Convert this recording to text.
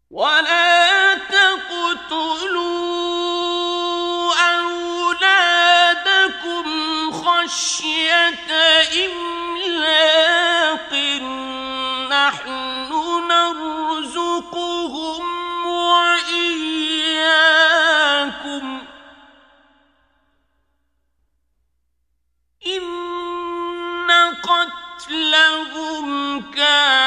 ولا تقتلوا أولادكم خشية إملاق، نحن نرزقهم وإياكم، إن قتلهم كان